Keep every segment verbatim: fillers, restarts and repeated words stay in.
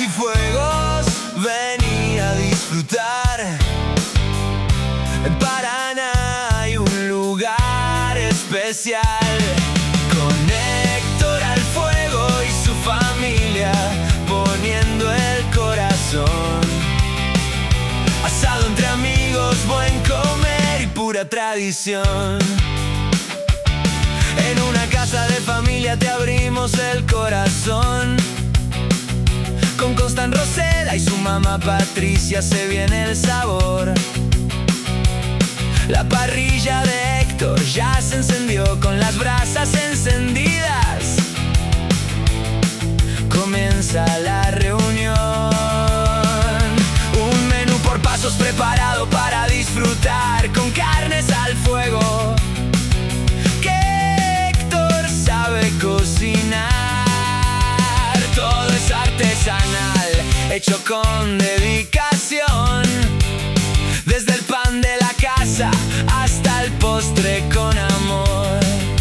y fuegos, venía a disfrutar. En Paraná hay un lugar especial, con Héctor al fuego y su familia, poniendo el corazón. Asado entre amigos, buen comer y pura tradición. En una casa de familia te abrimos el corazón. Con Constan Rosela y su mamá Patricia se viene el sabor. La parrilla de Héctor ya se encendió con las brasas encendidas. Comienza la reunión. Un menú por pasos preparado para disfrutar, con carnes al fuego que Héctor sabe cocinar. Todo es artesanal, hecho con dedicación. Desde el pan de la casa hasta el postre con amor.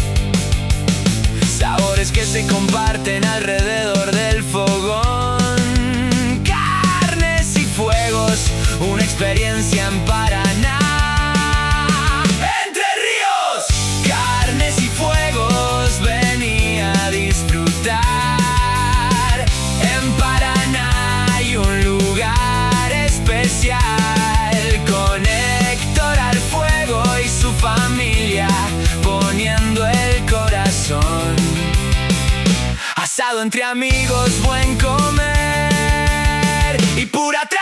Sabores que se comparten alrededor del fogón. Carnes y fuegos, una experiencia en Paraná. ¡Entre ríos! Carnes y fuegos, venía a disfrutar. En Paraná hay un lugar especial, familia, poniendo el corazón. Asado entre amigos, buen comer y pura